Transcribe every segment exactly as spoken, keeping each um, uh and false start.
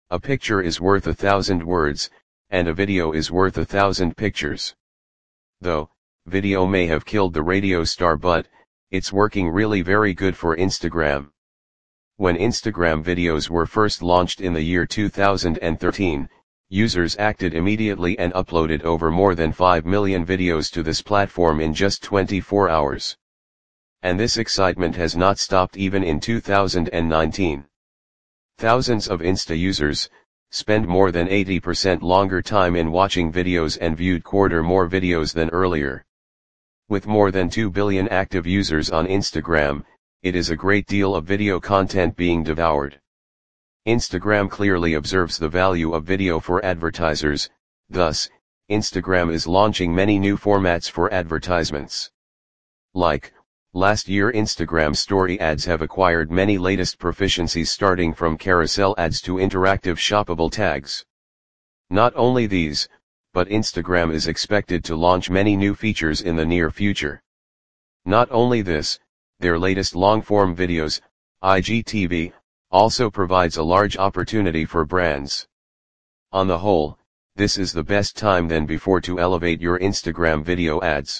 A picture is worth a thousand words, and a video is worth a thousand pictures. Though, video may have killed the radio star, but it's working really very good for Instagram. When Instagram videos were first launched in the year two thousand thirteen, users acted immediately and uploaded over more than five million videos to this platform in just twenty-four hours. And this excitement has not stopped even in two thousand nineteen. Thousands of Insta users spend more than eighty percent longer time in watching videos and viewed quarter more videos than earlier. With more than two billion active users on Instagram, it is a great deal of video content being devoured. Instagram clearly observes the value of video for advertisers, thus, Instagram is launching many new formats for advertisements. Like, last year Instagram story ads have acquired many latest proficiencies, starting from carousel ads to interactive shoppable tags. Not only these, but Instagram is expected to launch many new features in the near future. Not only this, their latest long-form videos, I G T V, also provides a large opportunity for brands. On the whole, this is the best time than before to elevate your Instagram video ads.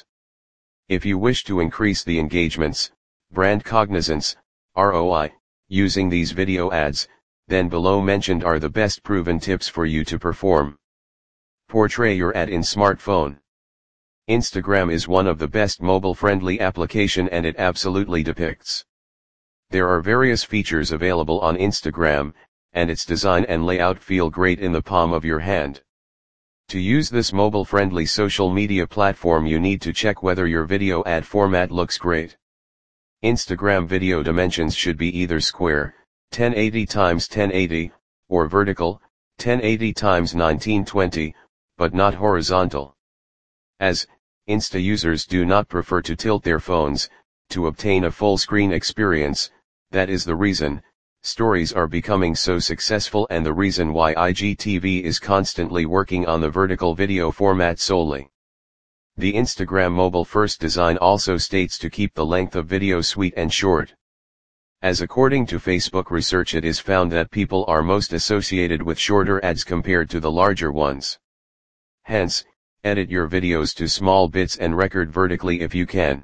If you wish to increase the engagements, brand cognizance, R O I, using these video ads, then below mentioned are the best proven tips for you to perform. Portray your ad in smartphone. Instagram is one of the best mobile-friendly application, and it absolutely depicts. There are various features available on Instagram, and its design and layout feel great in the palm of your hand. To use this mobile-friendly social media platform, you need to check whether your video ad format looks great. Instagram video dimensions should be either square, ten eighty by ten eighty, or vertical, ten eighty by nineteen twenty, but not horizontal. As Insta users do not prefer to tilt their phones to obtain a full screen experience, that is the reason stories are becoming so successful, and the reason why I G T V is constantly working on the vertical video format solely. The Instagram mobile-first design also states to keep the length of video sweet and short. As according to Facebook research, it is found that people are most associated with shorter ads compared to the larger ones. Hence, edit your videos to small bits and record vertically if you can.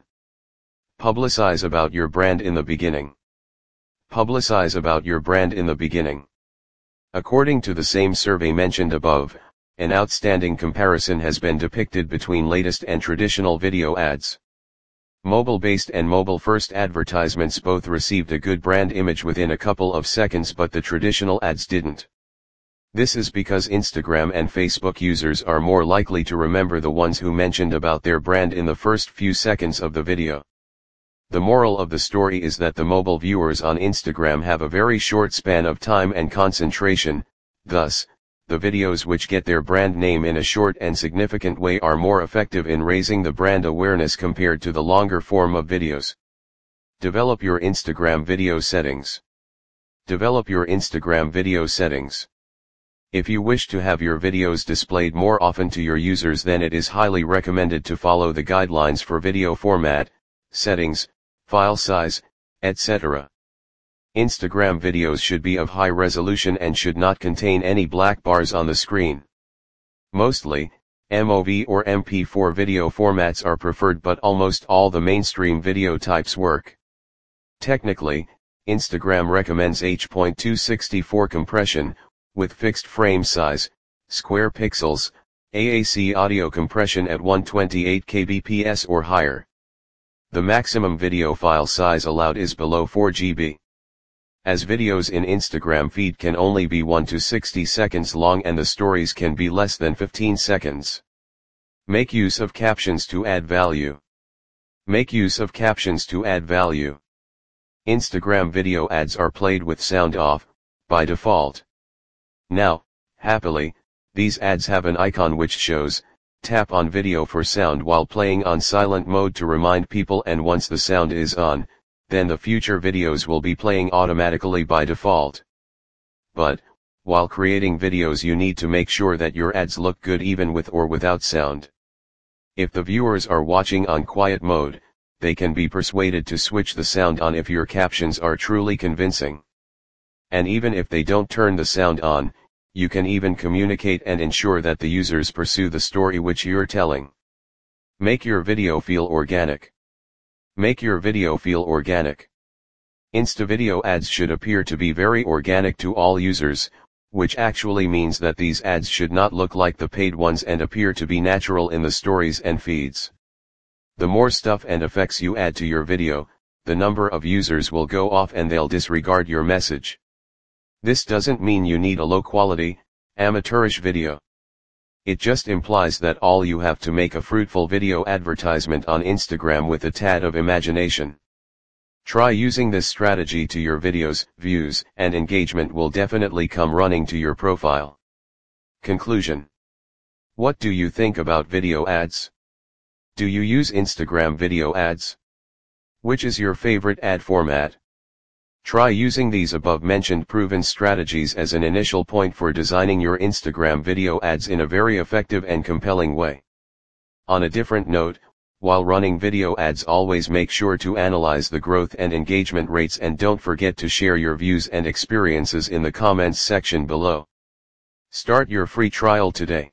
Publicize about your brand in the beginning. Publicize about your brand in the beginning. According to the same survey mentioned above, an outstanding comparison has been depicted between latest and traditional video ads. Mobile-based and mobile-first advertisements both received a good brand image within a couple of seconds, but the traditional ads didn't. This is because Instagram and Facebook users are more likely to remember the ones who mentioned about their brand in the first few seconds of the video. The moral of the story is that the mobile viewers on Instagram have a very short span of time and concentration, thus, the videos which get their brand name in a short and significant way are more effective in raising the brand awareness compared to the longer form of videos. Develop your Instagram video settings. Develop your Instagram video settings. If you wish to have your videos displayed more often to your users, then it is highly recommended to follow the guidelines for video format, settings, file size, et cetera. Instagram videos should be of high resolution and should not contain any black bars on the screen. Mostly, M O V or M P four video formats are preferred, but almost all the mainstream video types work. Technically, Instagram recommends H two sixty-four compression, with fixed frame size, square pixels, A A C audio compression at one hundred twenty-eight kilobits per second or higher. The maximum video file size allowed is below four gigabytes. As videos in Instagram feed can only be one to sixty seconds long, and the stories can be less than fifteen seconds. Make use of captions to add value. Make use of captions to add value. Instagram video ads are played with sound off, by default. Now, happily, these ads have an icon which shows, tap on video for sound while playing on silent mode to remind people, and once the sound is on, then the future videos will be playing automatically by default. But, while creating videos, you need to make sure that your ads look good even with or without sound. If the viewers are watching on quiet mode, they can be persuaded to switch the sound on if your captions are truly convincing. And even if they don't turn the sound on, You can even communicate and ensure that the users pursue the story which you're telling. Make your video feel organic. Make your video feel organic. Insta video ads should appear to be very organic to all users, which actually means that these ads should not look like the paid ones and appear to be natural in the stories and feeds. The more stuff and effects you add to your video, the number of users will go off and they'll disregard your message. This doesn't mean you need a low-quality, amateurish video. It just implies that all you have to make a fruitful video advertisement on Instagram with a tad of imagination. Try using this strategy to your videos, views and engagement will definitely come running to your profile. Conclusion. What do you think about video ads? Do you use Instagram video ads? Which is your favorite ad format? Try using these above-mentioned proven strategies as an initial point for designing your Instagram video ads in a very effective and compelling way. On a different note, while running video ads, always make sure to analyze the growth and engagement rates and don't forget to share your views and experiences in the comments section below. Start your free trial today.